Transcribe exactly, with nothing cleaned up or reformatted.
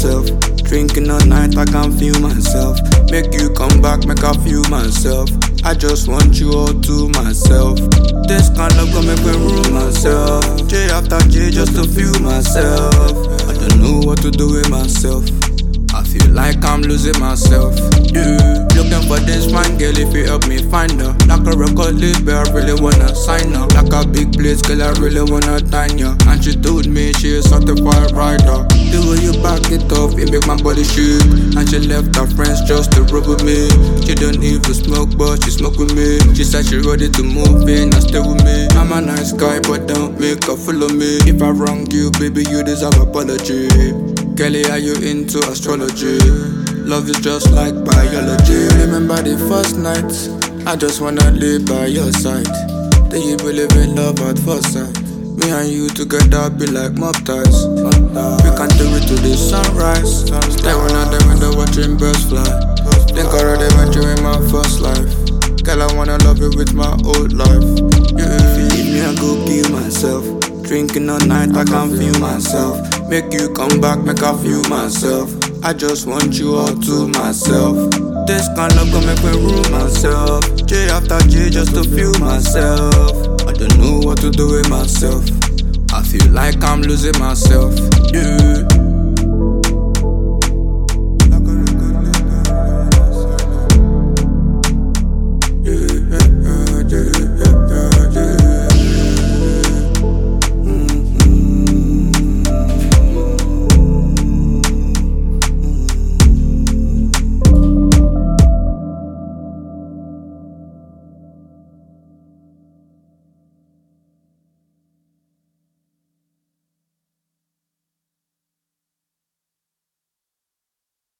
myself. Drinking all night, I can feel myself. Make you come back, make I feel myself. I just want you all to myself. This kind of love make me rule myself. J after J just to feel myself. I don't know what to do with myself. I feel like I'm losing myself. Yeah. Looking for this fine girl, if you help me find her. Like a record label, I really wanna sign her. Like a big place, girl, I really wanna dine ya. And she told me she a certified rider. The way you back it up, it make my body shake. And she left her friends just to rub with me. She don't even smoke, but she smoke with me. She said she ready to move in and stay with me. I'm a nice guy, but don't make her follow me. If I wrong you, baby, you deserve apology. Kelly, are you into astrology? Love is just like biology. Remember the first night, I just wanna live by your side. Do you believe in love at first sight? Me and you together be like mob ties. We can do it to the sunrise. Stay one of them window watching birds fly. Think already met you in my first life. Girl, I wanna love you with my old life. Yeah. If you leave me, I go kill myself. Drinking all night, I can feel myself. Make you come back, make I feel myself. I just want you all to myself. This kind of love make me rule myself. J after J just to feel myself. I don't know what to do with myself. I feel like I'm losing myself. Yeah.